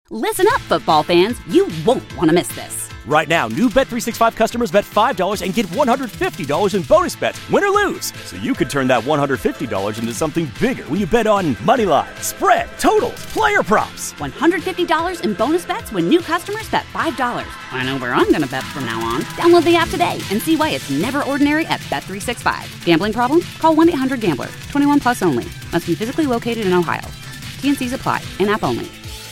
Listen up, football fans. You won't want to miss this. Right now, new Bet365 customers bet $5 and get $150 in bonus bets, win or lose. So you could turn that $150 into something bigger when you bet on money line, spread, totals, player props. $150 in bonus bets when new customers bet $5. I know where I'm going to bet from now on. Download the app today and see why it's never ordinary at Bet365. Gambling problem? Call 1-800-GAMBLER. 21 plus only. Must be physically located in Ohio. T&Cs apply. In-app only.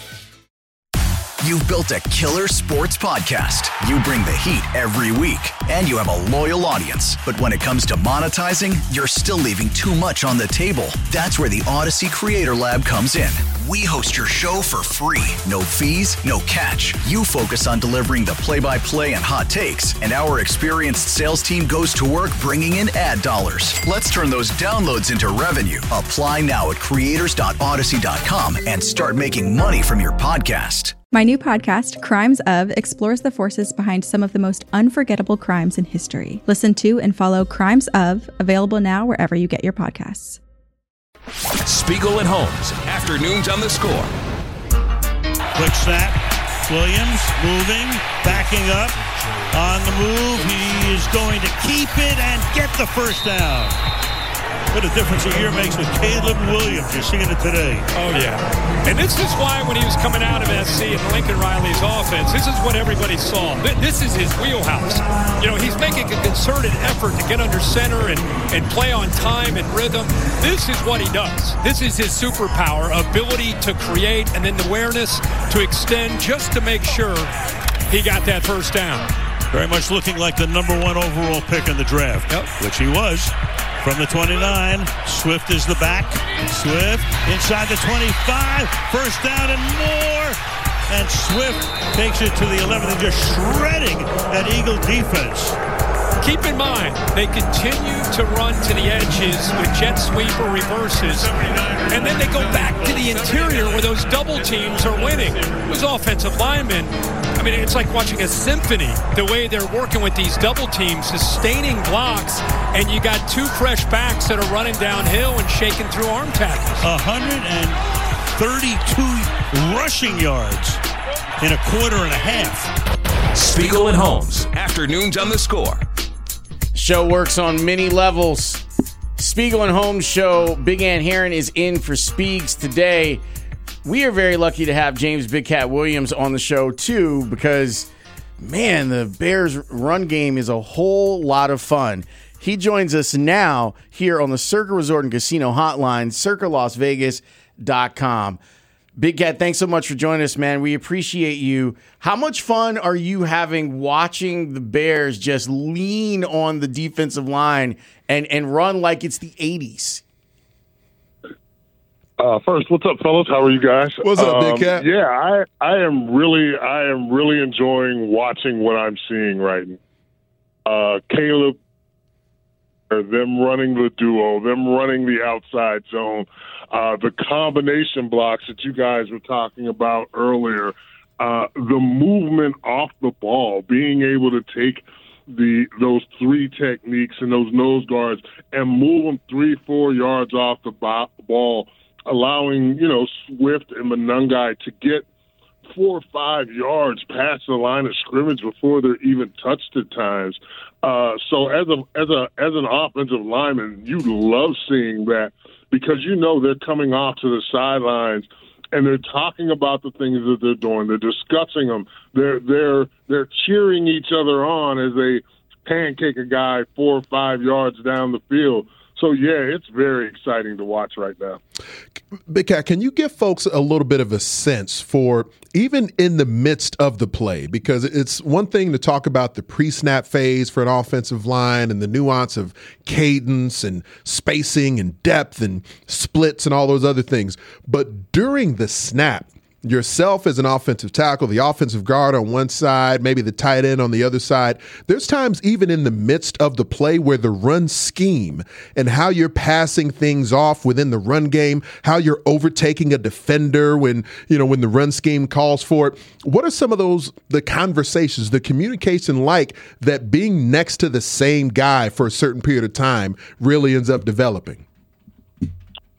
You've built a killer sports podcast. You bring the heat every week, and you have a loyal audience. But when it comes to monetizing, you're still leaving too much on the table. That's where the Odyssey Creator Lab comes in. We host your show for free. No fees, no catch. You focus on delivering the play-by-play and hot takes, and our experienced sales team goes to work bringing in ad dollars. Let's turn those downloads into revenue. Apply now at creators.odyssey.com and start making money from your podcast. My new podcast, Crimes Of, explores the forces behind some of the most unforgettable crimes in history. Listen to and follow Crimes Of, available now wherever you get your podcasts. Spiegel and Holmes, afternoons on The Score. Quick snap. Williams moving, backing up. On the move, he is going to keep it and get the first down. What a difference a year makes with Caleb Williams. You're seeing it today. Oh, yeah. And this is why when he was coming out of SC and Lincoln Riley's offense, this is what everybody saw. This is his wheelhouse. You know, he's making a concerted effort to get under center and play on time and rhythm. This is what he does. This is his superpower, ability to create and then the awareness to extend just to make sure he got that first down. Very much looking like the number one overall pick in the draft, which he was. From the 29, Swift is the back. Swift inside the 25, first down and more. And Swift takes it to the 11 and just shredding that Eagle defense. Keep in mind, they continue to run to the edges with jet sweeper reverses, and then they go back to the interior where those double teams are winning. Those offensive linemen, I mean, it's like watching a symphony, the way they're working with these double teams, sustaining blocks, and you got two fresh backs that are running downhill and shaking through arm tackles. 132 rushing yards in a quarter and a half. Spiegel and Holmes, afternoons on The Score. Show works on many levels. Spiegel and Holmes show. Big Ant Heron is in for Spiegs today. We are very lucky to have James Big Cat Williams on the show, too, because, man, the Bears' run game is a whole lot of fun. He joins us now here on the Circa Resort and Casino Hotline, circalasvegas.com. Big Cat, thanks so much for joining us, man. We appreciate you. How much fun are you having watching the Bears just lean on the defensive line and run like it's the 80s? First, what's up, fellas? How are you guys? What's up, Big Cat? Yeah, I am really enjoying watching what I'm seeing right now. Caleb, them running the duo, them running the outside zone, the combination blocks that you guys were talking about earlier, the movement off the ball, being able to take those three techniques and those nose guards and move them 3-4 yards off the ball, allowing, Swift and Monangai to get 4 or 5 yards past the line of scrimmage before they're even touched at times. So as an offensive lineman, you love seeing that because they're coming off to the sidelines and they're talking about the things that they're doing. They're discussing them. They're cheering each other on as they pancake a guy 4 or 5 yards down the field. So, yeah, it's very exciting to watch right now. Big Cat, can you give folks a little bit of a sense for even in the midst of the play? Because it's one thing to talk about the pre-snap phase for an offensive line and the nuance of cadence and spacing and depth and splits and all those other things. But during the snap, yourself as an offensive tackle, the offensive guard on one side, maybe the tight end on the other side, there's times even in the midst of the play where the run scheme and how you're passing things off within the run game, how you're overtaking a defender when the run scheme calls for it. What are some of the conversations, the communication like that being next to the same guy for a certain period of time really ends up developing?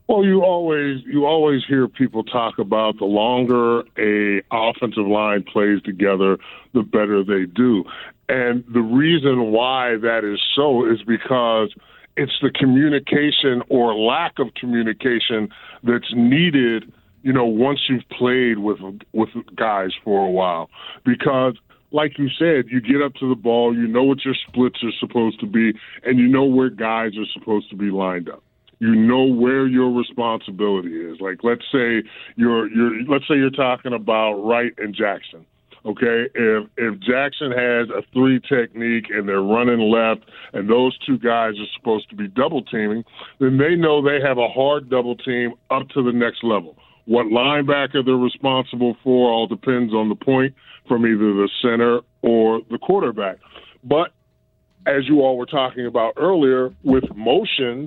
Well, you always hear people talk about the longer a offensive line plays together, the better they do. And the reason why that is so is because it's the communication or lack of communication that's needed, once you've played with guys for a while. Because like you said, you get up to the ball, you know what your splits are supposed to be, and you know where guys are supposed to be lined up. You know where your responsibility is. Like let's say you're talking about Wright and Jackson. Okay, if Jackson has a 3 technique and they're running left and those two guys are supposed to be double teaming, then they know they have a hard double team up to the next level. What linebacker they're responsible for all depends on the point from either the center or the quarterback. But as you all were talking about earlier, with motions,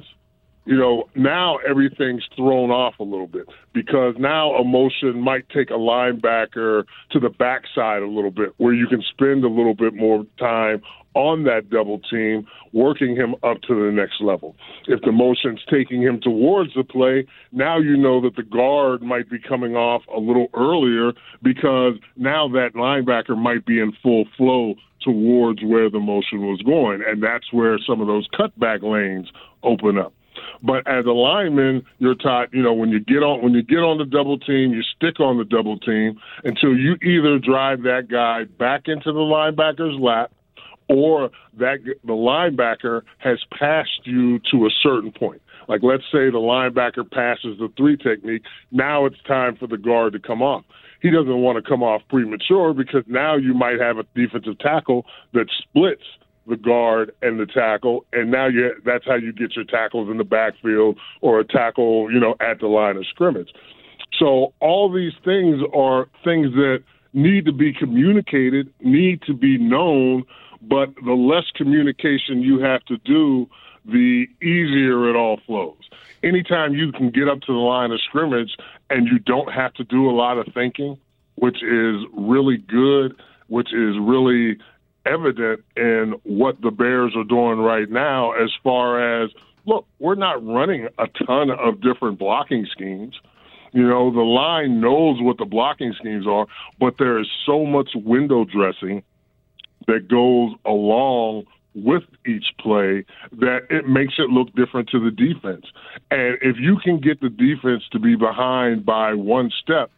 now everything's thrown off a little bit because now a motion might take a linebacker to the backside a little bit where you can spend a little bit more time on that double team, working him up to the next level. If the motion's taking him towards the play, now you know that the guard might be coming off a little earlier because now that linebacker might be in full flow towards where the motion was going, and that's where some of those cutback lanes open up. But as a lineman, you're taught, when you get on the double team, you stick on the double team until you either drive that guy back into the linebacker's lap or that the linebacker has passed you to a certain point. Like let's say the linebacker passes the 3 technique. Now it's time for the guard to come off. He doesn't want to come off premature because now you might have a defensive tackle that splits the guard and the tackle, and now that's how you get your tackles in the backfield or a tackle, at the line of scrimmage. So all these things are things that need to be communicated, need to be known, but the less communication you have to do, the easier it all flows. Anytime you can get up to the line of scrimmage and you don't have to do a lot of thinking, which is really good, which is really evident in what the Bears are doing right now as far as, look, we're not running a ton of different blocking schemes. The line knows what the blocking schemes are, but there is so much window dressing that goes along with each play that it makes it look different to the defense. And if you can get the defense to be behind by one step,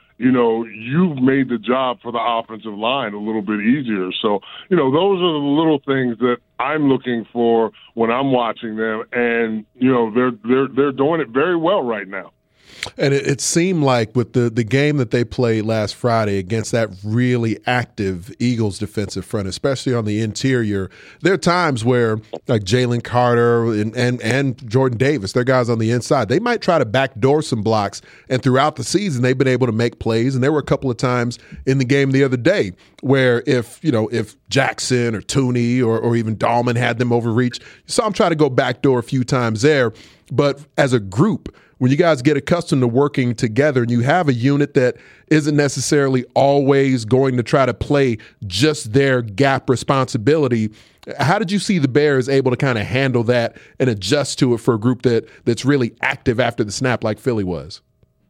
you've made the job for the offensive line a little bit easier. So, those are the little things that I'm looking for when I'm watching them, and they're doing it very well right now. And it seemed like with the game that they played last Friday against that really active Eagles defensive front, especially on the interior, there are times where like Jalen Carter and Jordan Davis, they're guys on the inside, they might try to backdoor some blocks. And throughout the season, they've been able to make plays. And there were a couple of times in the game the other day where if Jackson or Tooney or even Dahlman had them overreach, you saw them try to go backdoor a few times there. But as a group, when you guys get accustomed to working together and you have a unit that isn't necessarily always going to try to play just their gap responsibility, how did you see the Bears able to kind of handle that and adjust to it for a group that's really active after the snap like Philly was?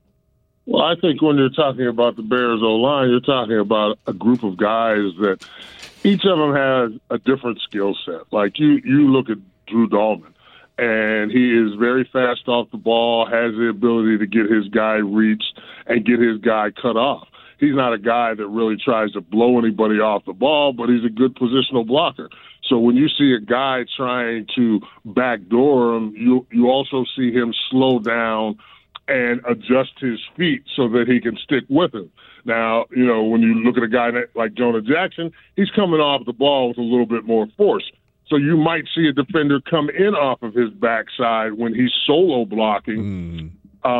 Well, I think when you're talking about the Bears O-line, you're talking about a group of guys that each of them has a different skill set. Like you look at Drew Dahlman, and he is very fast off the ball, has the ability to get his guy reached and get his guy cut off. He's not a guy that really tries to blow anybody off the ball, but he's a good positional blocker. So when you see a guy trying to backdoor him, you also see him slow down and adjust his feet so that he can stick with him. Now, when you look at a guy like Jonah Jackson, he's coming off the ball with a little bit more force. So you might see a defender come in off of his backside when he's solo blocking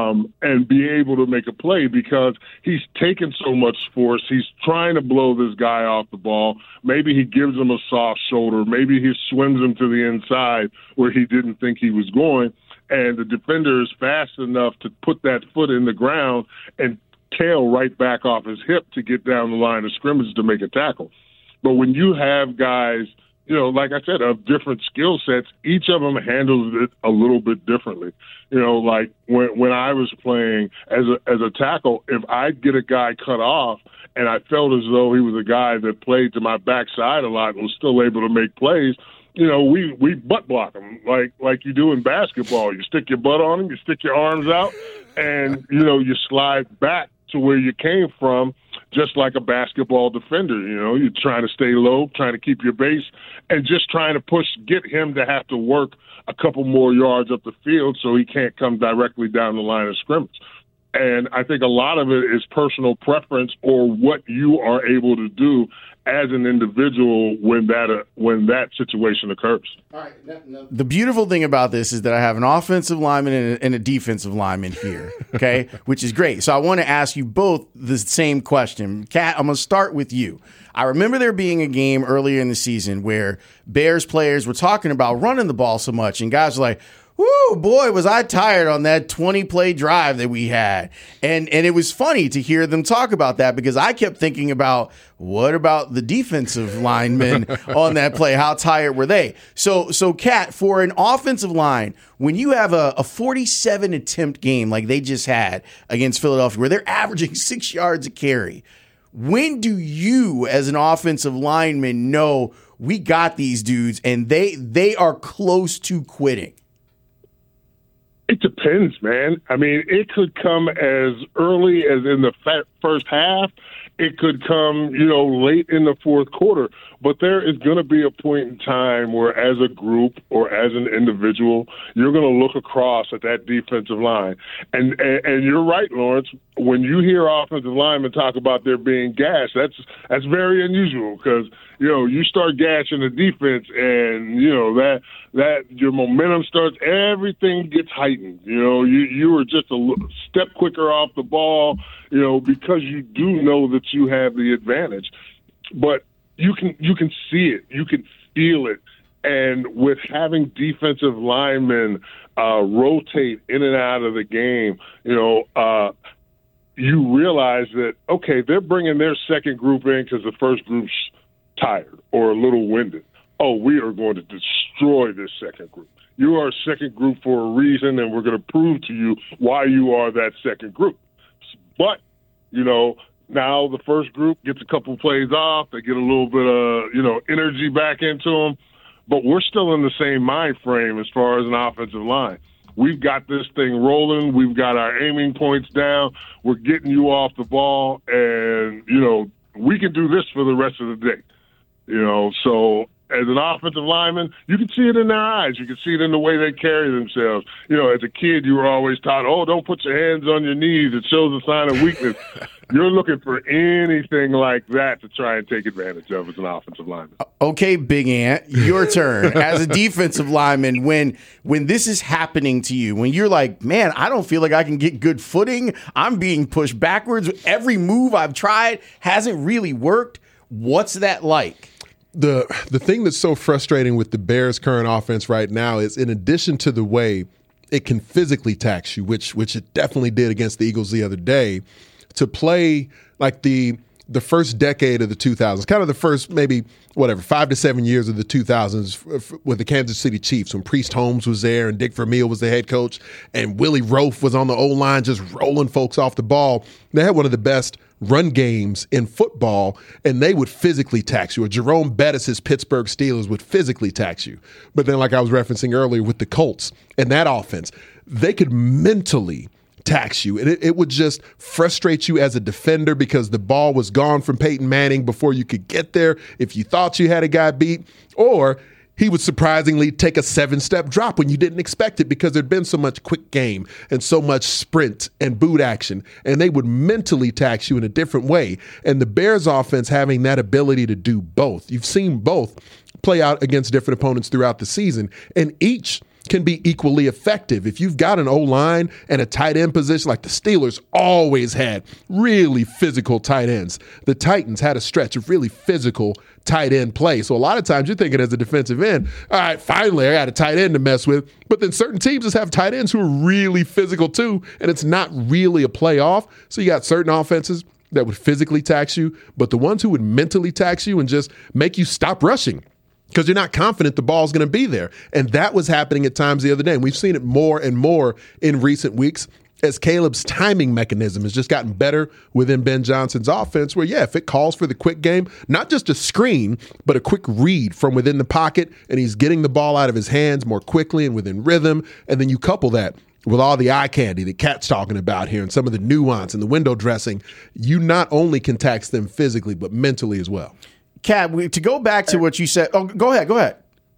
and be able to make a play because he's taken so much force. He's trying to blow this guy off the ball. Maybe he gives him a soft shoulder. Maybe he swims him to the inside where he didn't think he was going. And the defender is fast enough to put that foot in the ground and tail right back off his hip to get down the line of scrimmage to make a tackle. But when you have guys, like I said, of different skill sets. Each of them handles it a little bit differently. Like when I was playing as a tackle, if I'd get a guy cut off and I felt as though he was a guy that played to my backside a lot and was still able to make plays, we butt block him like you do in basketball. You stick your butt on him, you stick your arms out, and, you slide back to where you came from, just like a basketball defender. You're trying to stay low, trying to keep your base, and just trying to get him to have to work a couple more yards up the field so he can't come directly down the line of scrimmage. And I think a lot of it is personal preference or what you are able to do as an individual when that situation occurs. All right. The beautiful thing about this is that I have an offensive lineman and a defensive lineman here, okay, which is great. So I want to ask you both the same question. Kat, I'm going to start with you. I remember there being a game earlier in the season where Bears players were talking about running the ball so much, and guys were like, whoo, boy, was I tired on that 20-play drive that we had. And it was funny to hear them talk about that because I kept thinking about, what about the defensive linemen on that play? How tired were they? So Kat, for an offensive line, when you have a 47-attempt game like they just had against Philadelphia, where they're averaging 6 yards a carry, when do you, as an offensive lineman, know we got these dudes and they are close to quitting? It depends, man. I mean, it could come as early as in the first half. It could come, late in the fourth quarter. But there is going to be a point in time where, as a group or as an individual, you're going to look across at that defensive line. And you're right, Lawrence. When you hear offensive linemen talk about there being gas, that's very unusual because, you start gashing the defense and, that your momentum starts, everything gets heightened. You are just a step quicker off the ball, because you do know that you have the advantage. But you can see it, you can feel it, and with having defensive linemen rotate in and out of the game, you realize that they're bringing their second group in because the first group's tired or a little winded. Oh, we are going to destroy this second group. You are a second group for a reason, and we're going to prove to you why you are that second group. But now the first group gets a couple plays off. They get a little bit of, energy back into them. But we're still in the same mind frame as far as an offensive line. We've got this thing rolling. We've got our aiming points down. We're getting you off the ball. And, we can do this for the rest of the day. So as an offensive lineman, you can see it in their eyes. You can see it in the way they carry themselves. As a kid, you were always taught, don't put your hands on your knees. It shows a sign of weakness. You're looking for anything like that to try and take advantage of as an offensive lineman. Okay, Big Ant, your turn. As a defensive lineman, when this is happening to you, when you're like, man, I don't feel like I can get good footing. I'm being pushed backwards. Every move I've tried hasn't really worked. What's that like? The thing that's so frustrating with the Bears' current offense right now is, in addition to the way it can physically tax you, which it definitely did against the Eagles the other day, to play like the first decade of the 2000s, kind of the first maybe 5 to 7 years of the 2000s with the Kansas City Chiefs, when Priest Holmes was there and Dick Vermeil was the head coach and Willie Roaf was on the O-line just rolling folks off the ball. They had one of the best run games in football, and they would physically tax you. Or Jerome Bettis' Pittsburgh Steelers would physically tax you. But then, like I was referencing earlier with the Colts and that offense, they could mentally tax you. And it would just frustrate you as a defender because the ball was gone from Peyton Manning before you could get there if you thought you had a guy beat, or he would surprisingly take a 7-step drop when you didn't expect it because there'd been so much quick game and so much sprint and boot action, and they would mentally tax you in a different way. And the Bears offense having that ability to do both. You've seen both play out against different opponents throughout the season, and each can be equally effective. If you've got an O-line and a tight end position, like the Steelers always had really physical tight ends. The Titans had a stretch of really physical tight end play. So a lot of times you're thinking as a defensive end, all right, finally I got a tight end to mess with. But then certain teams just have tight ends who are really physical too, and it's not really a play off. So you got certain offenses that would physically tax you, but the ones who would mentally tax you and just make you stop rushing because you're not confident the ball's going to be there. And that was happening at times the other day. And we've seen it more and more in recent weeks as Caleb's timing mechanism has just gotten better within Ben Johnson's offense, where, if it calls for the quick game, not just a screen, but a quick read from within the pocket, and he's getting the ball out of his hands more quickly and within rhythm, and then you couple that with all the eye candy that Cat's talking about here and some of the nuance and the window dressing, you not only can tax them physically, but mentally as well. Cat, to go back to what you said. Oh, go ahead.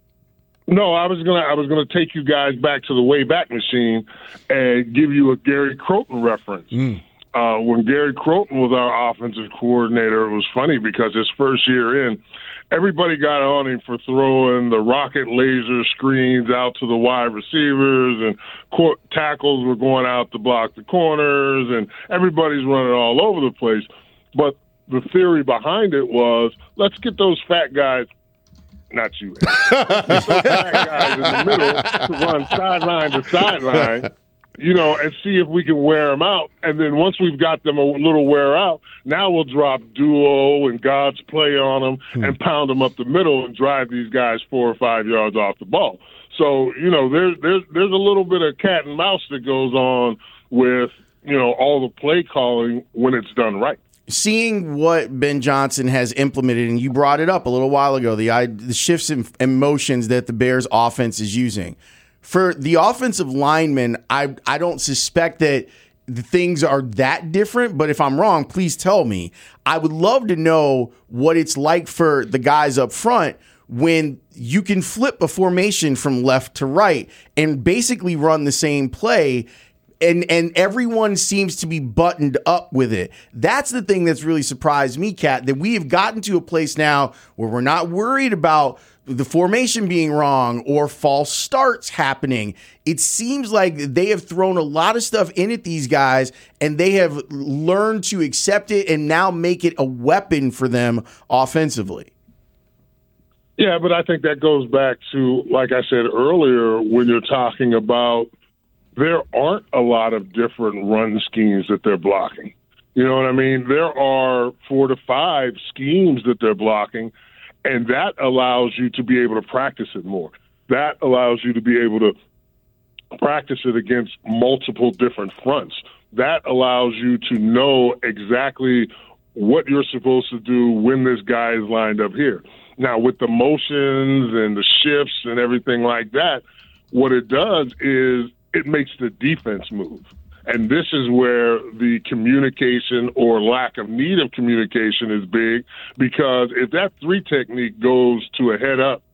No, I was gonna take you guys back to the Wayback Machine and give you a Gary Crowton reference. When Gary Crowton was our offensive coordinator, it was funny because his first year in, everybody got on him for throwing the rocket laser screens out to the wide receivers, and tackles were going out to block the corners, and everybody's running all over the place. But the theory behind it was, let's get those fat guys. Not you. Those fat guys in the middle to run sideline to sideline, and see if we can wear them out. And then once we've got them a little wear out, now we'll drop duo and God's play on them and pound them up the middle and drive these guys 4 or 5 yards off the ball. So, there's a little bit of cat and mouse that goes on with, all the play calling when it's done right. Seeing what Ben Johnson has implemented, and you brought it up a little while ago, the shifts and motions that the Bears offense is using. For the offensive linemen, I don't suspect that the things are that different, but if I'm wrong, please tell me. I would love to know what it's like for the guys up front when you can flip a formation from left to right and basically run the same play. And everyone seems to be buttoned up with it. That's the thing that's really surprised me, Kat, that we have gotten to a place now where we're not worried about the formation being wrong or false starts happening. It seems like they have thrown a lot of stuff in at these guys, and they have learned to accept it and now make it a weapon for them offensively. Yeah, but I think that goes back to, like I said earlier, when you're talking about there aren't a lot of different run schemes that they're blocking. You know what I mean? There are 4 to 5 schemes that they're blocking, and that allows you to be able to practice it more. That allows you to be able to practice it against multiple different fronts. That allows you to know exactly what you're supposed to do when this guy is lined up here. Now, with the motions and the shifts and everything like that, what it does is it makes the defense move. And this is where the communication or lack of need of communication is big, because if that 3 technique goes to a head up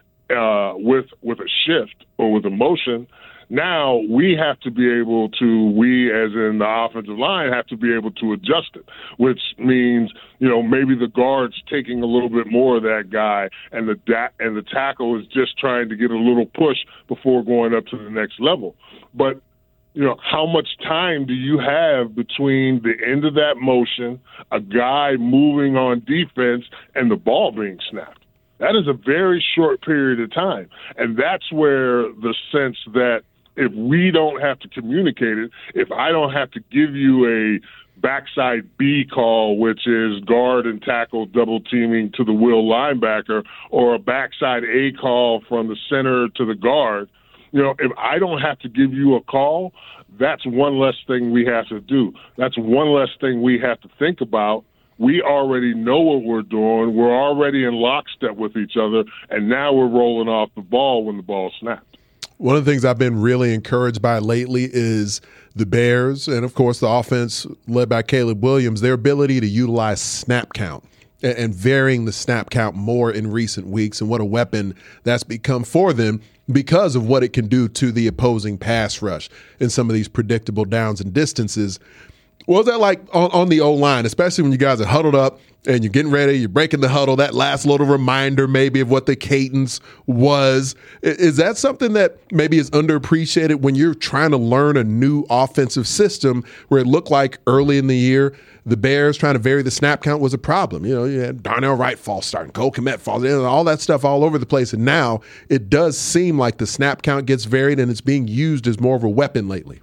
with a shift or with a motion, now we have to be able to, we as in the offensive line, have to be able to adjust it, which means, maybe the guard's taking a little bit more of that guy, and the tackle is just trying to get a little push before going up to the next level. But how much time do you have between the end of that motion, a guy moving on defense, and the ball being snapped? That is a very short period of time. And that's where the sense that if we don't have to communicate it, if I don't have to give you a backside B call, which is guard and tackle double teaming to the will linebacker, or a backside A call from the center to the guard, if I don't have to give you a call, that's one less thing we have to do. That's one less thing we have to think about. We already know what we're doing. We're already in lockstep with each other, and now we're rolling off the ball when the ball snaps. One of the things I've been really encouraged by lately is the Bears, and of course the offense led by Caleb Williams, their ability to utilize snap count and varying the snap count more in recent weeks, and what a weapon that's become for them because of what it can do to the opposing pass rush in some of these predictable downs and distances. What was that like on the O-line, especially when you guys are huddled up and you're getting ready, you're breaking the huddle, that last little reminder maybe of what the cadence was? Is that something that maybe is underappreciated when you're trying to learn a new offensive system, where it looked like early in the year the Bears trying to vary the snap count was a problem? You had Darnell Wright false starting, Cole Kmet false, all that stuff all over the place. And now it does seem like the snap count gets varied and it's being used as more of a weapon lately.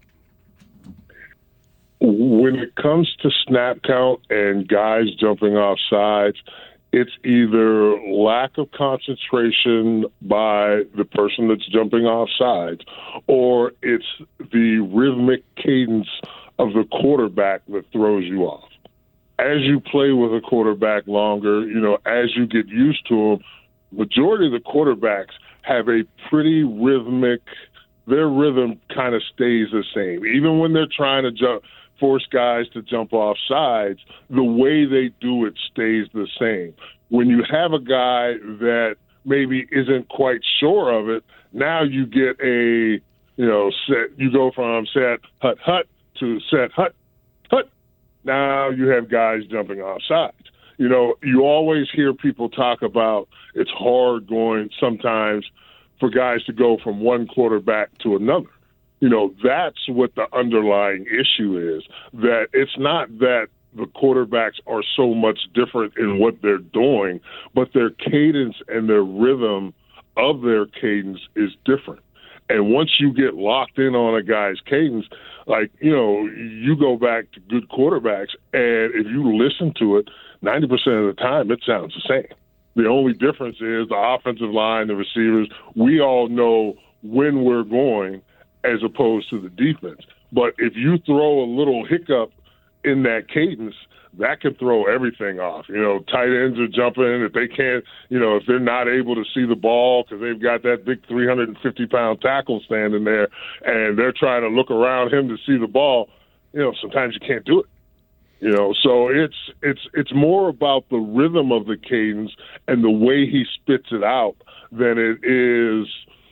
When it comes to snap count and guys jumping off sides, it's either lack of concentration by the person that's jumping off sides, or it's the rhythmic cadence of the quarterback that throws you off. As you play with a quarterback longer, as you get used to them, majority of the quarterbacks have a pretty rhythmic, their rhythm kind of stays the same. Even when they're trying to force guys to jump off sides, the way they do it stays the same. When you have a guy that maybe isn't quite sure of it, now you get set, you go from set, hut, hut to set, hut, hut. Now you have guys jumping off sides. You always hear people talk about it's hard going sometimes for guys to go from one quarterback to another. That's what the underlying issue is, that it's not that the quarterbacks are so much different in what they're doing, but their cadence and their rhythm of their cadence is different. And once you get locked in on a guy's cadence, you go back to good quarterbacks, and if you listen to it, 90% of the time it sounds the same. The only difference is the offensive line, the receivers, we all know when we're going as opposed to the defense. But if you throw a little hiccup in that cadence, that can throw everything off. Tight ends are jumping. If they can't, if they're not able to see the ball because they've got that big 350-pound tackle standing there and they're trying to look around him to see the ball, sometimes you can't do it. So it's more about the rhythm of the cadence and the way he spits it out than it is,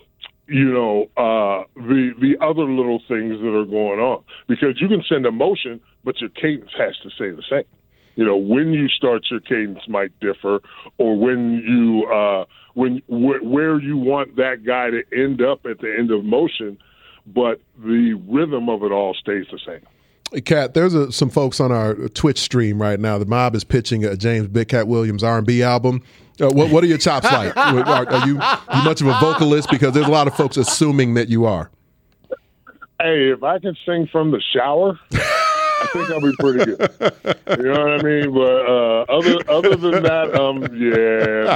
the other little things that are going on. Because you can send a motion, but your cadence has to stay the same. When you start, your cadence might differ, or when you where you want that guy to end up at the end of motion, but the rhythm of it all stays the same. Hey, Cat, there's some folks on our Twitch stream right now. The Mob is pitching a James Big Cat Williams R&B album. What are your chops like? Are you much of a vocalist? Because there's a lot of folks assuming that you are. Hey, if I can sing from the shower, I think I'll be pretty good. You know what I mean? But other than that,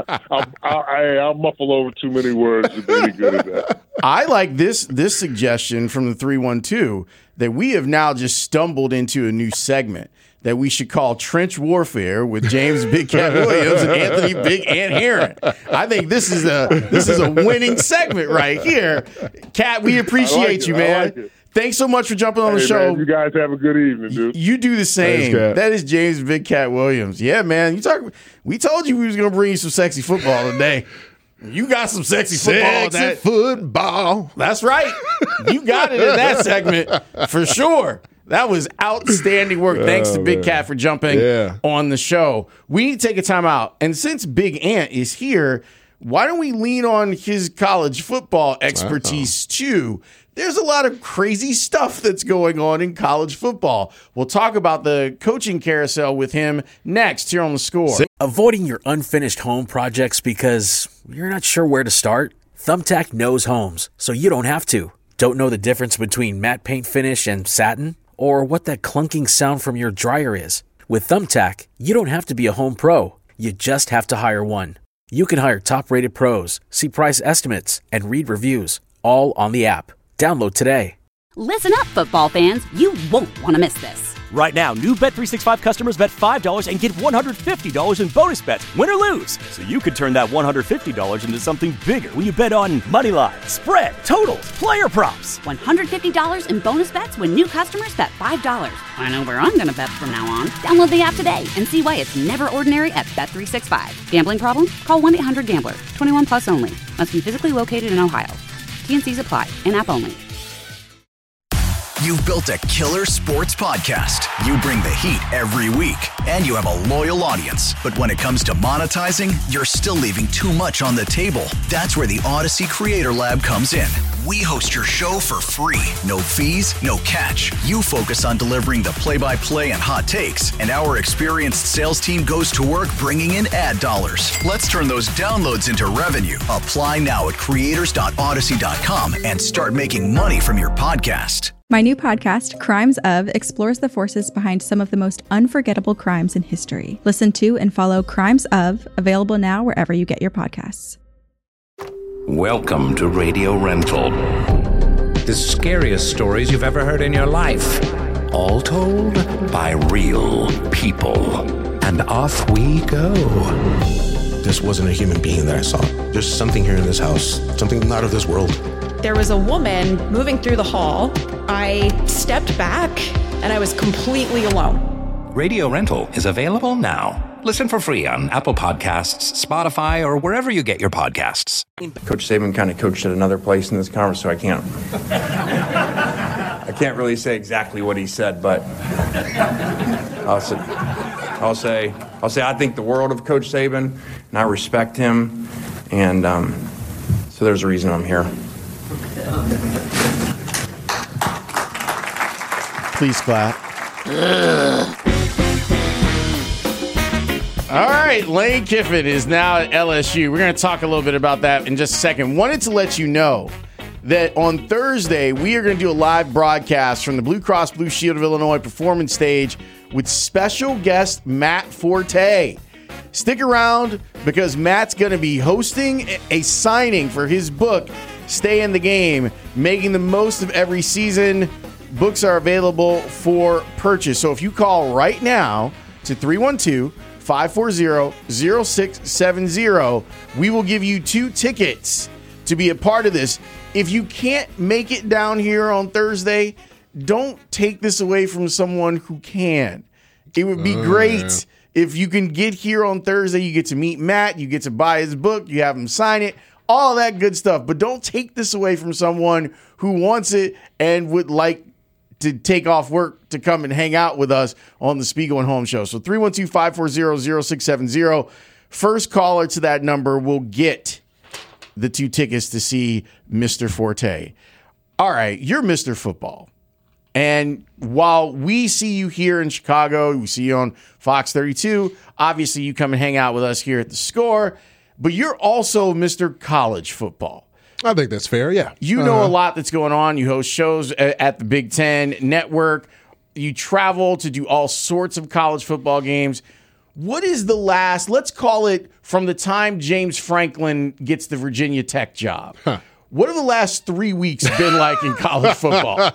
man, I'll muffle over too many words to be any good at that. I like this suggestion from the 312 that we have now just stumbled into a new segment that we should call Trench Warfare with James Big Cat Williams and Anthony Big Ant Herron. I think this is a winning segment right here. Cat, we appreciate you, man. Like Thanks so much for jumping on the show. Man, you guys have a good evening, dude. You do the same. Thanks, that is James Big Cat Williams. Yeah, man. We told you we was going to bring you some sexy football today. You got some sexy football. Football. That's right. You got it in that segment for sure. That was outstanding work. Thanks to Big Cat for jumping on the show. We need to take a time out. And since Big Ant is here, why don't we lean on his college football expertise too? There's a lot of crazy stuff that's going on in college football. We'll talk about the coaching carousel with him next here on The Score. Avoiding your unfinished home projects because you're not sure where to start? Thumbtack knows homes, so you don't have to. Don't know the difference between matte paint finish and satin? Or what that clunking sound from your dryer is? With Thumbtack, you don't have to be a home pro. You just have to hire one. You can hire top-rated pros, see price estimates, and read reviews, all on the app. Download today. Listen up, football fans. You won't want to miss this. Right now, new Bet365 customers bet $5 and get $150 in bonus bets, win or lose. So you could turn that $150 into something bigger when you bet on moneyline, spread, totals, player props. $150 in bonus bets when new customers bet $5. I know where I'm going to bet from now on. Download the app today and see why it's never ordinary at Bet365. Gambling problem? Call 1-800-GAMBLER. 21 plus only. Must be physically located in Ohio. T&Cs apply. In-app only. You've built a killer sports podcast. You bring the heat every week, and you have a loyal audience. But when it comes to monetizing, you're still leaving too much on the table. That's where the Odyssey Creator Lab comes in. We host your show for free. No fees, no catch. You focus on delivering the play-by-play and hot takes, and our experienced sales team goes to work bringing in ad dollars. Let's turn those downloads into revenue. Apply now at creators.odyssey.com and start making money from your podcast. My new podcast, Crimes Of, explores the forces behind some of the most unforgettable crimes in history. Listen to and follow Crimes Of, available now wherever you get your podcasts. Welcome to Radio Rental. The scariest stories you've ever heard in your life. All told by real people. And off we go. This wasn't a human being that I saw. There's something here in this house, something not of this world. There was a woman moving through the hall. I stepped back and I was completely alone. Radio Rental is available now. Listen for free on Apple Podcasts, Spotify, or wherever you get your podcasts. Coach Saban kind of coached at another place in this conference, so I can't really say exactly what he said, but I'll say I think the world of Coach Saban, and I respect him, and so there's a reason I'm here. Please clap. All right, Lane Kiffin is now at LSU. We're going to talk a little bit about that in just a second. Wanted to let you know that on Thursday, we are going to do a live broadcast from the Blue Cross Blue Shield of Illinois Performance Stage with special guest Matt Forte. Stick around because Matt's going to be hosting a signing for his book, Stay in the Game, Making the Most of Every Season. Books are available for purchase. So if you call right now to 312-540-0670, we will give you 2 tickets to be a part of this. If you can't make it down here on Thursday, don't take this away from someone who can. It would be great if you can get here on Thursday. You get to meet Matt. You get to buy his book. You have him sign it. All that good stuff. But don't take this away from someone who wants it and would like to take off work to come and hang out with us on the Spiegel and Holmes Show. So 312-540-0670. First caller to that number will get the 2 tickets to see Mr. Forte. All right, you're Mr. Football. And while we see you here in Chicago, we see you on Fox 32, obviously you come and hang out with us here at The Score, but you're also Mr. College Football. I think that's fair, yeah. You know a lot that's going on. You host shows at the Big Ten Network. You travel to do all sorts of college football games. What is the last, let's call it from the time James Franklin gets the Virginia Tech job? What have the last 3 weeks been like in college football?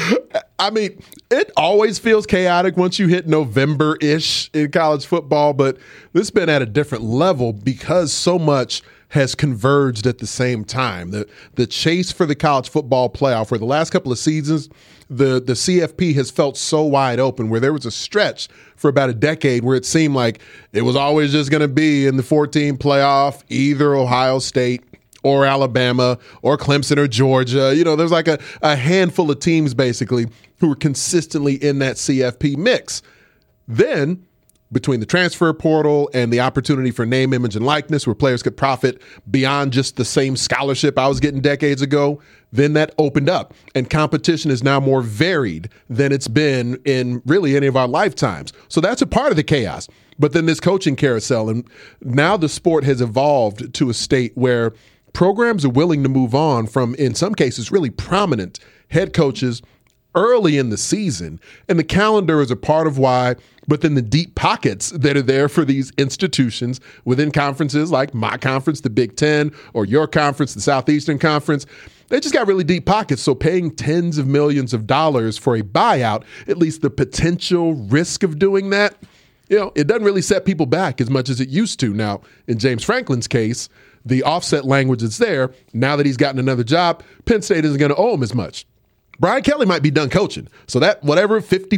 I mean, it always feels chaotic once you hit November-ish in college football, but this has been at a different level because so much has converged at the same time. The chase for the college football playoff, where the last couple of seasons, the CFP has felt so wide open, where there was a stretch for about a decade where it seemed like it was always just going to be in the 14 playoff, either Ohio State or Alabama or Clemson or Georgia. You know, there's like a handful of teams basically who were consistently in that CFP mix. Then, between the transfer portal and the opportunity for name, image, and likeness where players could profit beyond just the same scholarship I was getting decades ago, then that opened up. And competition is now more varied than it's been in really any of our lifetimes. So that's a part of the chaos. But then this coaching carousel, and now the sport has evolved to a state where programs are willing to move on from, in some cases, really prominent head coaches early in the season. And the calendar is a part of why, but then the deep pockets that are there for these institutions within conferences like my conference, the Big Ten, or your conference, the Southeastern Conference, they just got really deep pockets. So paying tens of millions of dollars for a buyout, at least the potential risk of doing that, you know, it doesn't really set people back as much as it used to. Now, in James Franklin's case, the offset language is there. Now that he's gotten another job, Penn State isn't going to owe him as much. Brian Kelly might be done coaching. So that whatever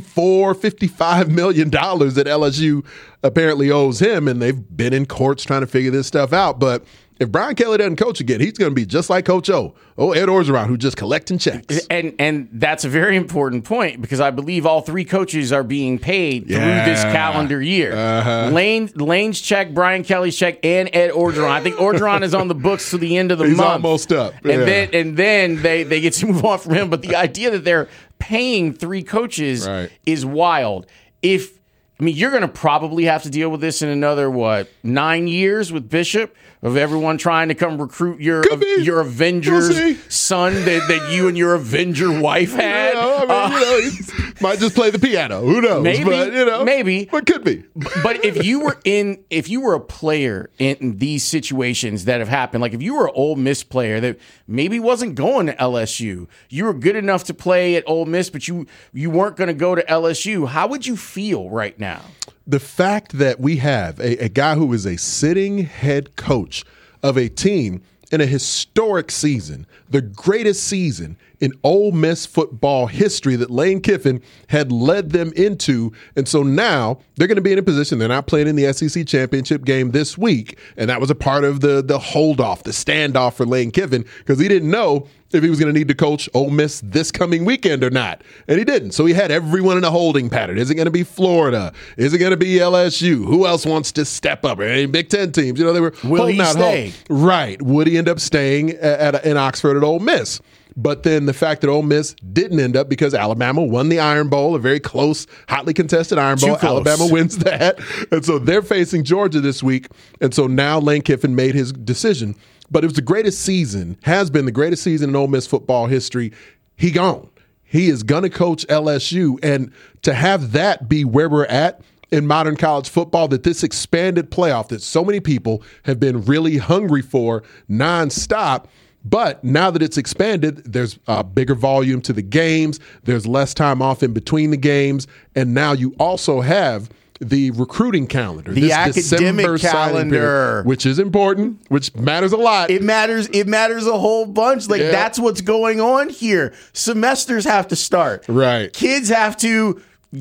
$55 million that LSU apparently owes him, and they've been in courts trying to figure this stuff out. But if Brian Kelly doesn't coach again, he's going to be just like Coach Ed Orgeron, who's just collecting checks. And that's a very important point because I believe all 3 coaches are being paid through this calendar year. Lane's check, Brian Kelly's check, and Ed Orgeron. I think Orgeron is on the books to the end of the month. He's almost up. And then they get to move on from him. But the idea that they're paying 3 coaches is wild. You're going to probably have to deal with this in another, 9 years with Bishop, of everyone trying to come recruit your Avenger son that you and your Avenger wife had. mean, he might just play the piano. Who knows? Maybe, but, maybe. But could be. But if you were a player in these situations that have happened, like if you were an Ole Miss player that maybe wasn't going to LSU, you were good enough to play at Ole Miss, but you weren't going to go to LSU, how would you feel right now? The fact that we have a guy who is a sitting head coach of a team in a historic season, the greatest season in Ole Miss football history that Lane Kiffin had led them into. And so now they're going to be in a position, they're not playing in the SEC championship game this week. And that was a part of the hold-off, the standoff for Lane Kiffin, because he didn't know if he was going to need to coach Ole Miss this coming weekend or not. And he didn't. So he had everyone in a holding pattern. Is it going to be Florida? Is it going to be LSU? Who else wants to step up? Any Big Ten teams? They were holding out hope. Right. Would he end up staying in Oxford at Ole Miss? But then the fact that Ole Miss didn't end up because Alabama won the Iron Bowl, a very close, hotly contested Iron Bowl. Alabama wins that. And so they're facing Georgia this week. And so now Lane Kiffin made his decision. But it was the greatest season, has been the greatest season in Ole Miss football history. He gone. He is going to coach LSU. And to have that be where we're at in modern college football, that this expanded playoff that so many people have been really hungry for nonstop. But now that it's expanded, there's a bigger volume to the games. There's less time off in between the games. And now you also have the recruiting calendar. The academic calendar. Period, which is important, which matters a lot. It matters a whole bunch. That's what's going on here. Semesters have to start. Right. Kids have to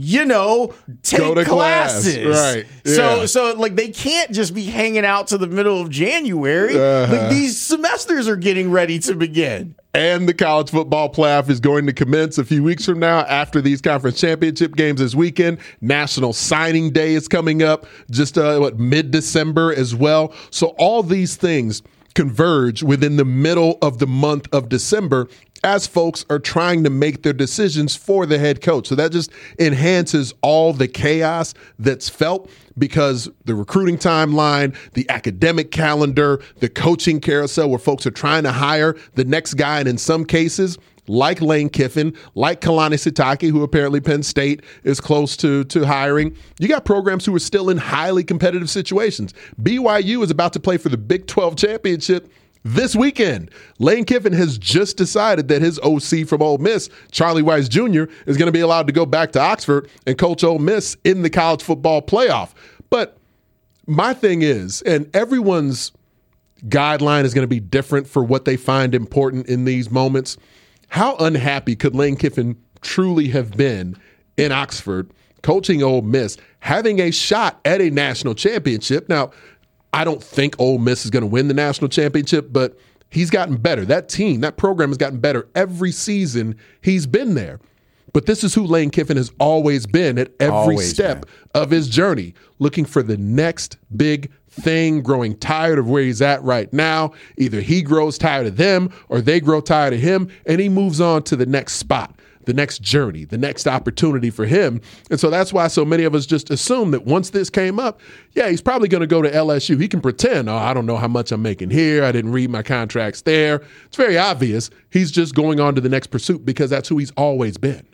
take go to classes. Class. Right. Yeah. So they can't just be hanging out to the middle of January. These semesters are getting ready to begin. And the college football playoff is going to commence a few weeks from now after these conference championship games this weekend. National Signing Day is coming up just mid-December as well. So all these things converge within the middle of the month of December as folks are trying to make their decisions for the head coach. So that just enhances all the chaos that's felt because the recruiting timeline, the academic calendar, the coaching carousel where folks are trying to hire the next guy, and in some cases, like Lane Kiffin, like Kalani Sitake, who apparently Penn State is close to hiring. You got programs who are still in highly competitive situations. BYU is about to play for the Big 12 championship this weekend. Lane Kiffin has just decided that his OC from Ole Miss, Charlie Weiss Jr., is going to be allowed to go back to Oxford and coach Ole Miss in the college football playoff. But my thing is, and everyone's guideline is going to be different for what they find important in these moments. How unhappy could Lane Kiffin truly have been in Oxford, coaching Ole Miss, having a shot at a national championship? Now, I don't think Ole Miss is going to win the national championship, but he's gotten better. That team, that program has gotten better every season he's been there. But this is who Lane Kiffin has always been at every step of his journey, looking for the next big thing, growing tired of where he's at right now. Either he grows tired of them or they grow tired of him, and he moves on to the next spot, the next journey, the next opportunity for him. And so that's why so many of us just assume that once this came up, yeah, he's probably going to go to LSU. He can pretend, I don't know how much I'm making here. I didn't read my contracts there. It's very obvious he's just going on to the next pursuit because that's who he's always been.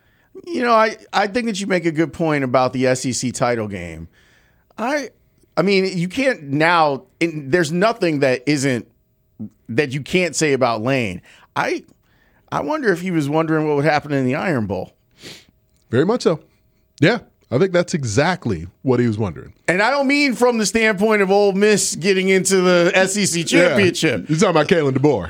I think that you make a good point about the SEC title game. I mean, you can't now. There's nothing that you can't say about Lane. I wonder if he was wondering what would happen in the Iron Bowl. Very much so. Yeah, I think that's exactly what he was wondering. And I don't mean from the standpoint of Ole Miss getting into the SEC championship. Yeah. You're talking about Kalen DeBoer.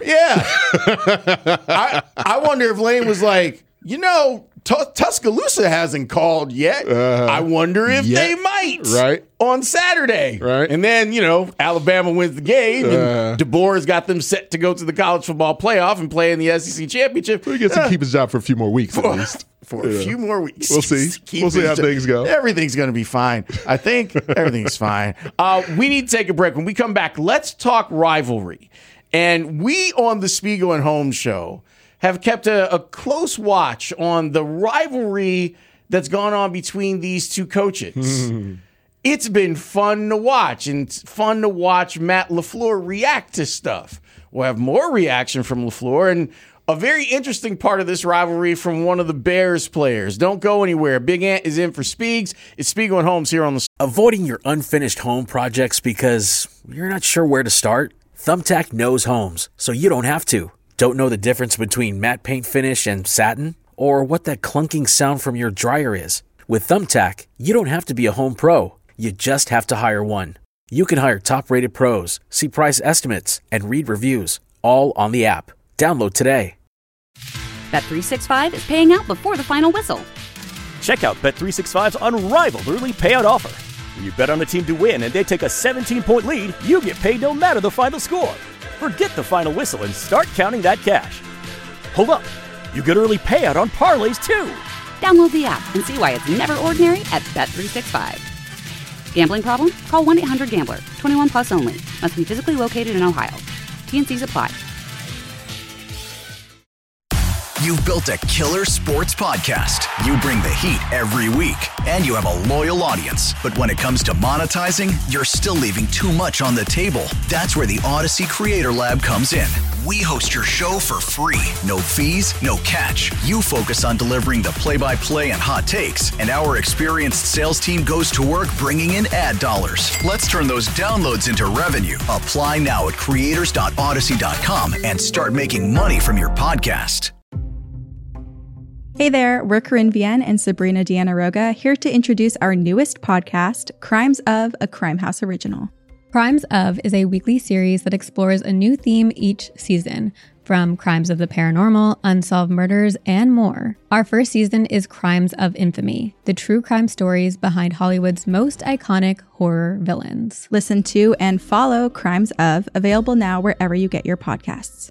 Yeah. I wonder if Lane was like, Tuscaloosa hasn't called yet. I wonder if they might on Saturday. Right. And then, Alabama wins the game and DeBoer's got them set to go to the college football playoff and play in the SEC championship. He gets to keep his job for a few more weeks at least. For a few more weeks. We'll see. We'll see how things go. Everything's going to be fine. I think everything's fine. We need to take a break. When we come back, let's talk rivalry. And we on the Spiegel and Holmes show have kept a close watch on the rivalry that's gone on between these two coaches. It's been fun to watch, and it's fun to watch Matt LaFleur react to stuff. We'll have more reaction from LaFleur, and a very interesting part of this rivalry from one of the Bears players. Don't go anywhere. Big Ant is in for Speegs. It's Spiegel and Holmes here on the... Avoiding your unfinished home projects because you're not sure where to start? Thumbtack knows homes, so you don't have to. Don't know the difference between matte paint finish and satin? Or what that clunking sound from your dryer is? With Thumbtack, you don't have to be a home pro. You just have to hire one. You can hire top-rated pros, see price estimates, and read reviews, all on the app. Download today. Bet365 is paying out before the final whistle. Check out Bet365's unrivaled early payout offer. When you bet on a team to win and they take a 17-point lead, you get paid no matter the final score. Forget the final whistle and start counting that cash. Hold up. You get early payout on parlays, too. Download the app and see why it's never ordinary at Bet365. Gambling problem? Call 1-800-GAMBLER. 21 plus only. Must be physically located in Ohio. T&Cs apply. You've built a killer sports podcast. You bring the heat every week, and you have a loyal audience. But when it comes to monetizing, you're still leaving too much on the table. That's where the Odyssey Creator Lab comes in. We host your show for free. No fees, no catch. You focus on delivering the play-by-play and hot takes, and our experienced sales team goes to work bringing in ad dollars. Let's turn those downloads into revenue. Apply now at creators.odyssey.com and start making money from your podcast. Hey there, we're Corinne Vienne and Sabrina Deanna Roga here to introduce our newest podcast, Crimes of, a Crime House original. Crimes of is a weekly series that explores a new theme each season, from crimes of the paranormal, unsolved murders, and more. Our first season is Crimes of Infamy, the true crime stories behind Hollywood's most iconic horror villains. Listen to and follow Crimes of, available now wherever you get your podcasts.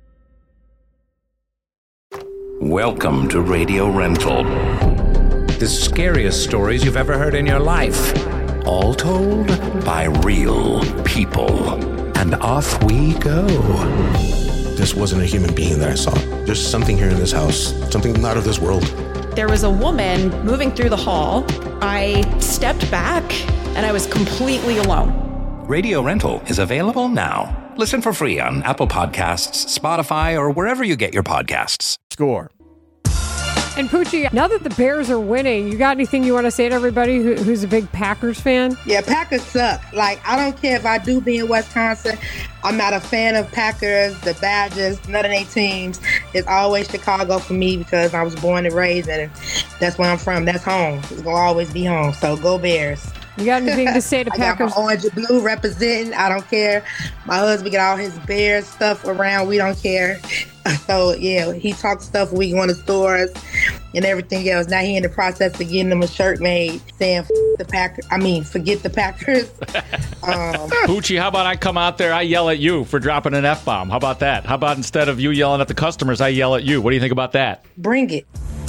Welcome to Radio Rental. The scariest stories you've ever heard in your life. All told by real people. And off we go. This wasn't a human being that I saw. There's something here in this house, something not of this world. There was a woman moving through the hall. I stepped back and I was completely alone. Radio Rental is available now. Listen for free on Apple Podcasts, Spotify, or wherever you get your podcasts. Score. And Poochie, now that the Bears are winning, you got anything you want to say to everybody who's a big Packers fan? Yeah, Packers suck. Like, I don't care if I do be in Wisconsin. I'm not a fan of Packers, the Badgers, none of their teams. It's always Chicago for me because I was born and raised, and that's where I'm from. That's home. It's going to always be home. So go Bears. You got anything to say to Packers? I got my orange and blue representing. I don't care. My husband got all his Bears stuff around. We don't care. So, yeah, he talks stuff when we go in the stores and everything else. Now he in the process of getting him a shirt made saying the Packers. Forget the Packers. Poochie, how about I come out there, I yell at you for dropping an F-bomb? How about that? How about instead of you yelling at the customers, I yell at you? What do you think about that? Bring it.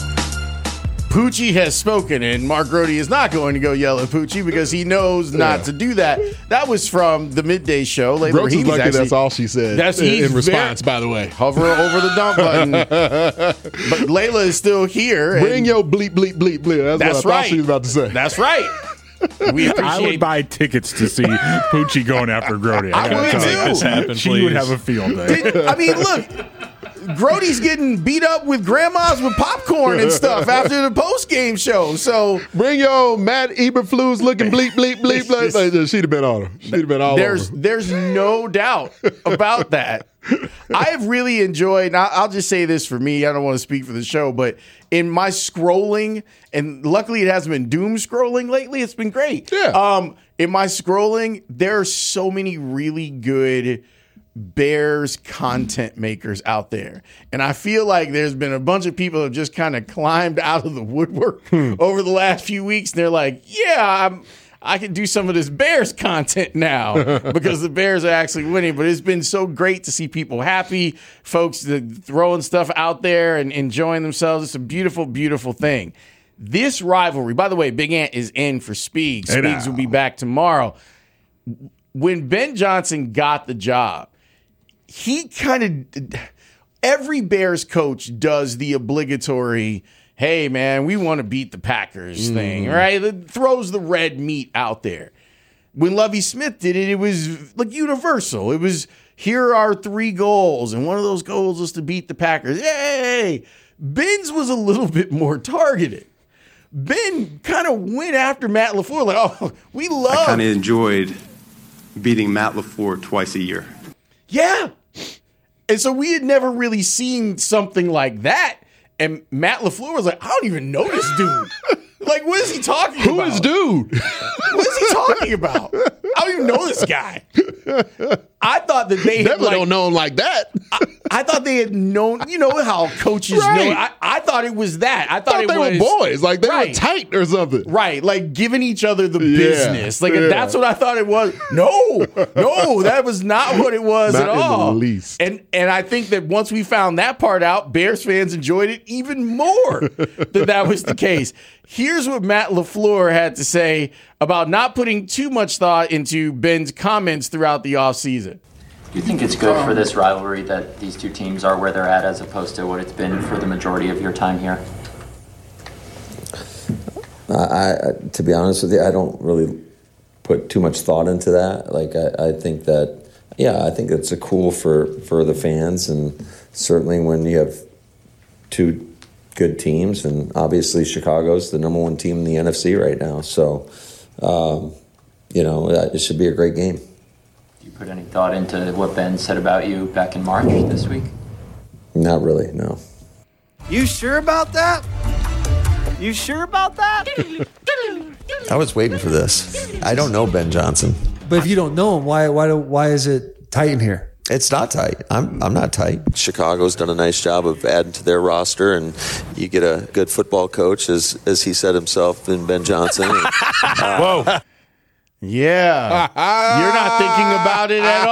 Poochie has spoken, and Mark Grote is not going to go yell at Poochie because he knows not to do that. That was from the midday show. Grote is lucky that's all she said in response, by the way. Hover over the dump button. But Layla is still here. Bring your bleep, bleep, bleep, bleep. That's what I thought she was about to say. That's right. I would buy tickets to see Poochie going after Grote. I gotta tell you, this happen, she would have a field day. Look. Grote's getting beat up with grandmas with popcorn and stuff after the post-game show. So bring your Matt Eberflus looking bleep, bleep, bleep. Like, she'd have been on her. She'd have been all over. There's no doubt about that. I have really enjoyed, I'll just say this for me, I don't want to speak for the show, but in my scrolling, and luckily it hasn't been doom scrolling lately, it's been great. Yeah. In my scrolling, there are so many really good Bears content makers out there. And I feel like there's been a bunch of people that have just kind of climbed out of the woodwork over the last few weeks. And they're like, yeah, I can do some of this Bears content now because the Bears are actually winning. But it's been so great to see people happy, folks throwing stuff out there and enjoying themselves. It's a beautiful, beautiful thing. This rivalry, by the way, Big Ant is in for Speegs. Speegs will be back tomorrow. When Ben Johnson got the job, he every Bears coach does the obligatory, hey, man, we want to beat the Packers thing, right? It throws the red meat out there. When Lovie Smith did it, it was like universal. It was here are our 3 goals, and one of those goals was to beat the Packers. Yay! Ben's was a little bit more targeted. Ben kind of went after Matt LaFleur like, oh, we love. I kind of enjoyed beating Matt LaFleur twice a year. Yeah. And so we had never really seen something like that. And Matt LaFleur was like, I don't even know this dude. Like, what is he talking about? Who is dude? What is he talking about? I don't even know this guy. I thought that they never don't know him like that. I thought they had known, you know how coaches know. I thought it was that. I thought they were boys, like they were tight or something. Right, like giving each other the business. Like that's what I thought it was. No, that was not what it was not at all. In the least. And I think that once we found that part out, Bears fans enjoyed it even more that was the case. Here's what Matt LaFleur had to say about not putting too much thought into Ben's comments throughout the offseason. Do you think it's good for this rivalry that these two teams are where they're at as opposed to what it's been for the majority of your time here? To be honest with you, I don't really put too much thought into that. Like, I think that, I think it's a cool for the fans, and certainly when you have two good teams, and obviously Chicago's the number 1 team in the NFC right now. So, it should be a great game. Do you put any thought into what Ben said about you back in March this week? Not really, no. You sure about that? You sure about that? I was waiting for this. I don't know Ben Johnson. But if you don't know him, why is it tight in here? It's not tight. I'm not tight. Chicago's done a nice job of adding to their roster, and you get a good football coach, as he said himself, in Ben Johnson. Whoa. Yeah. You're not thinking about it at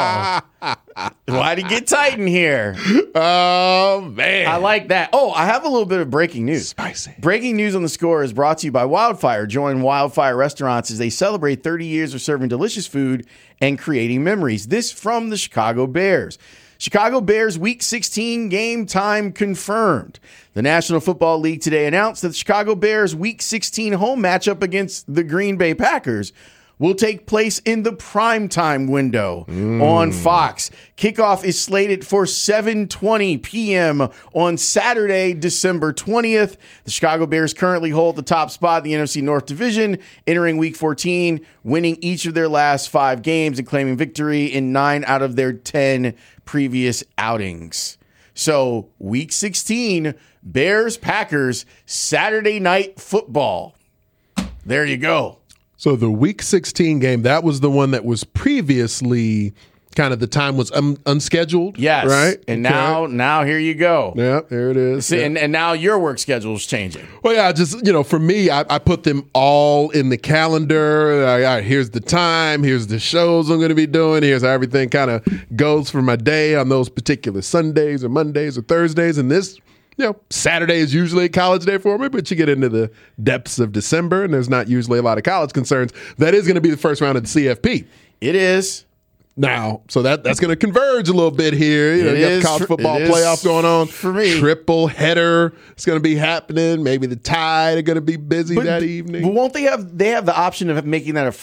all. Why'd it get tight in here? Oh, man. I like that. Oh, I have a little bit of breaking news. Spicy. Breaking news on the score is brought to you by Wildfire. Join Wildfire Restaurants as they celebrate 30 years of serving delicious food and creating memories. This from the Chicago Bears. Chicago Bears Week 16 game time confirmed. The National Football League today announced that the Chicago Bears Week 16 home matchup against the Green Bay Packers will take place in the primetime window on Fox. Kickoff is slated for 7:20 p.m. on Saturday, December 20th. The Chicago Bears currently hold the top spot in the NFC North Division, entering Week 14, winning each of their last 5 games and claiming victory in 9 out of their 10 previous outings. So, Week 16, Bears-Packers, Saturday Night Football. There you go. So the Week 16 game, that was the one that was previously kind of the time was unscheduled. Yes. Right? And now here you go. Yeah, there it is. See, and now your work schedule is changing. Well, yeah, just, for me, I put them all in the calendar. All right, here's the time. Here's the shows I'm going to be doing. Here's how everything kind of goes for my day on those particular Sundays or Mondays or Thursdays. And this, Saturday is usually a college day for me, but you get into the depths of December and there's not usually a lot of college concerns. That is going to be the first round of the CFP. It is. Now, so that's going to converge a little bit here. You got the college football playoff going on. For me. Triple header is going to be happening. Maybe the Tide are going to be busy that evening. But won't they have the option of making that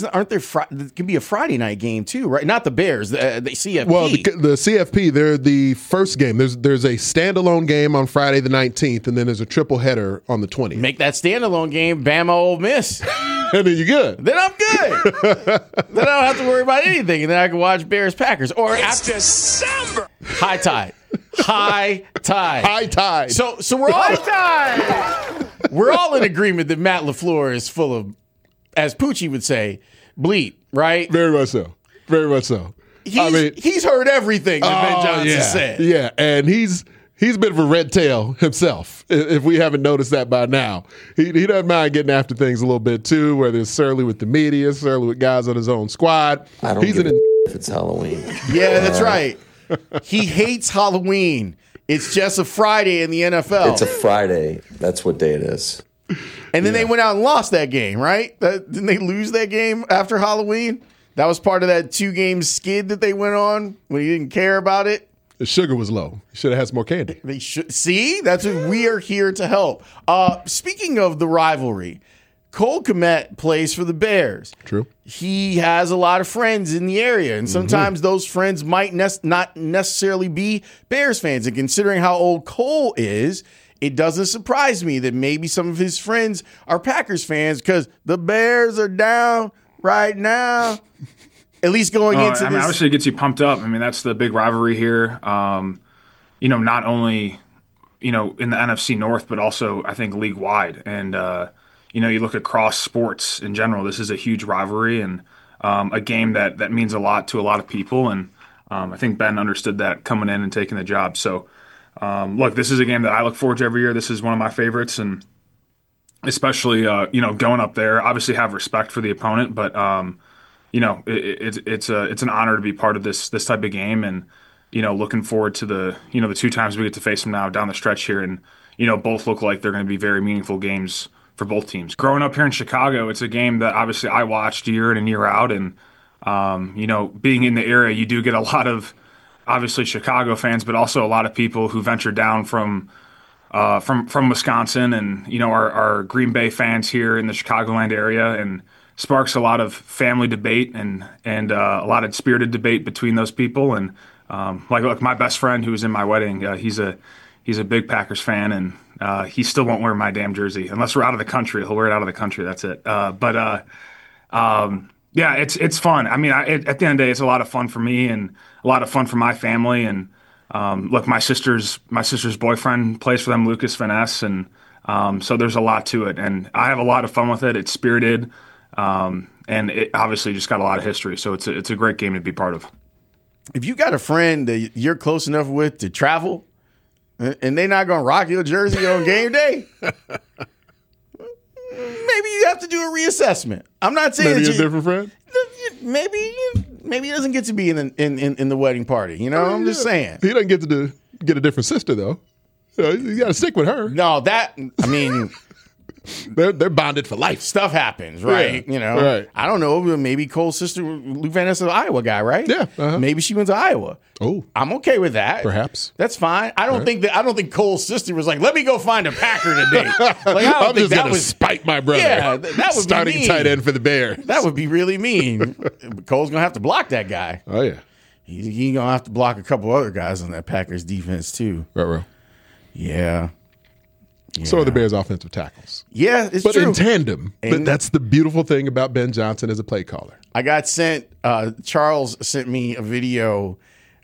it can be a Friday night game too, right? Not the Bears, the CFP. Well, the CFP, they're the first game. There's a standalone game on Friday the 19th, and then there's a triple header on the 20th. Make that standalone game Bama Ole Miss. And then you're good. Then I'm good. Then I don't have to worry about anything. And then I can watch Bears Packers. Or it's December. High tide. High tide. High tide. So we're all we're all in agreement that Matt LaFleur is full of, as Poochie would say, bleep, right? Very much so. Very much so. He's heard everything that Ben Johnson said. Yeah, and he's a bit of a red tail himself, if we haven't noticed that by now. He doesn't mind getting after things a little bit, too, whether it's surly with the media, surly with guys on his own squad. I don't give a if it's Halloween. Yeah, that's right. He hates Halloween. It's just a Friday in the NFL. It's a Friday. That's what day it is. And then they went out and lost that game, right? Didn't they lose that game after Halloween? That was part of that 2-game skid that they went on when he didn't care about it. The sugar was low. You should have had some more candy. See? That's what we are here to help. Speaking of the rivalry, Cole Kmet plays for the Bears. True. He has a lot of friends in the area, and sometimes those friends might not necessarily be Bears fans. And considering how old Cole is, it doesn't surprise me that maybe some of his friends are Packers fans because the Bears are down right now. At least going into this. Obviously, it gets you pumped up. I mean, that's the big rivalry here. Not only, in the NFC North, but also, I think, league-wide. And, you look across sports in general, this is a huge rivalry and a game that means a lot to a lot of people. And I think Ben understood that coming in and taking the job. So, look, this is a game that I look forward to every year. This is one of my favorites. And especially, going up there, obviously have respect for the opponent, but it's an honor to be part of this type of game, and looking forward to the 2 times we get to face them now down the stretch here, and both look like they're going to be very meaningful games for both teams. Growing up here in Chicago, it's a game that obviously I watched year in and year out, and being in the area, you do get a lot of obviously Chicago fans, but also a lot of people who venture down from Wisconsin, and our Green Bay fans here in the Chicagoland area, and sparks a lot of family debate and a lot of spirited debate between those people. And like my best friend who was in my wedding, he's a big Packers fan, and he still won't wear my damn jersey unless we're out of the country. He'll wear it out of the country. That's it. Yeah, it's fun. I mean, at the end of the day, it's a lot of fun for me and a lot of fun for my family. And look, my sister's boyfriend plays for them, Lucas Van Ness, and so there's a lot to it, and I have a lot of fun with it. It's spirited. And it obviously just got a lot of history, so it's a great game to be part of. If you got a friend that you're close enough with to travel, and they're not going to rock your jersey on game day, maybe you have to do a reassessment. I'm not saying maybe that a different friend. Maybe he doesn't get to be in the wedding party. I'm just saying he doesn't get to get a different sister though. You got to stick with her. No, they're bonded for life. Stuff happens, right? Yeah, right. I don't know. Maybe Cole's sister, Luke Van Ness, is an Iowa guy, right? Yeah. Uh-huh. Maybe she went to Iowa. Oh, I'm okay with that. Perhaps that's fine. I don't think Cole's sister was like, "Let me go find a Packer today." I'm just gonna spite my brother. Yeah, that would starting be mean. tight end for the Bears. That would be really mean. Cole's gonna have to block that guy. Oh yeah, he's gonna have to block a couple other guys on that Packers defense too. Right. Yeah. So are the Bears' offensive tackles. Yeah, it's but true. in tandem. But that's the beautiful thing about Ben Johnson as a play caller. I got sent. Charles sent me a video.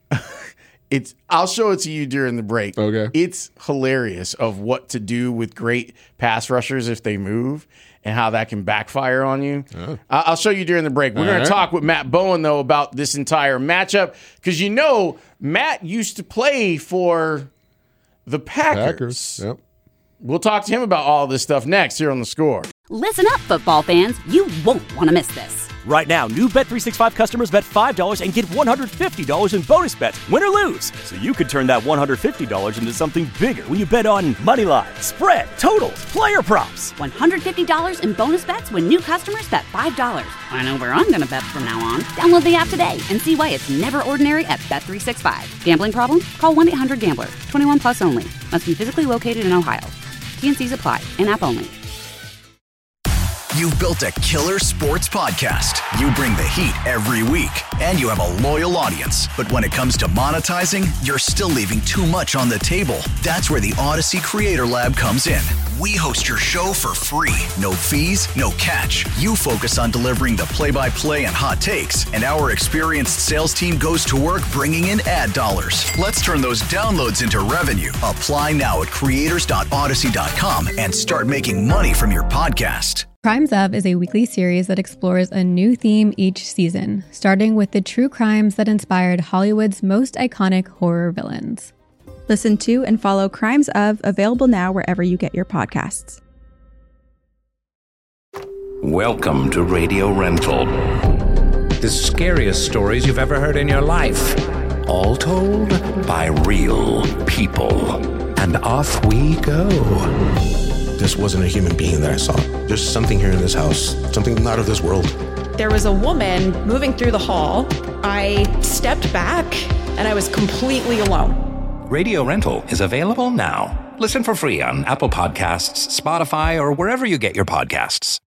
I'll show it to you during the break. Okay. It's hilarious of what to do with great pass rushers if they move and how that can backfire on you. Oh. I'll show you during the break. We're going to talk with Matt Bowen, though, about this entire matchup because Matt used to play for the Packers. Yep. We'll talk to him about all this stuff next here on The Score. Listen up, football fans. You won't want to miss this. Right now, new Bet365 customers bet $5 and get $150 in bonus bets, win or lose. So you could turn that $150 into something bigger when you bet on moneyline, spread, totals, player props. $150 in bonus bets when new customers bet $5. I know where I'm going to bet from now on. Download the app today and see why it's never ordinary at Bet365. Gambling problem? Call 1-800-GAMBLER. 21 plus only. Must be physically located in Ohio. T&Cs apply. In-app only. You've built a killer sports podcast. You bring the heat every week, and you have a loyal audience. But when it comes to monetizing, you're still leaving too much on the table. That's where the Odyssey Creator Lab comes in. We host your show for free. No fees, no catch. You focus on delivering the play-by-play and hot takes, and our experienced sales team goes to work bringing in ad dollars. Let's turn those downloads into revenue. Apply now at creators.odyssey.com and start making money from your podcast. Crimes Of is a weekly series that explores a new theme each season, starting with the true crimes that inspired Hollywood's most iconic horror villains. Listen to and follow Crimes Of, available now wherever you get your podcasts. Welcome to Radio Rental. The scariest stories you've ever heard in your life. All told by real people. And off we go. This wasn't a human being that I saw. There's something here in this house, something not of this world. There was a woman moving through the hall. I stepped back and I was completely alone. Radio Rental is available now. Listen for free on Apple Podcasts, Spotify, or wherever you get your podcasts.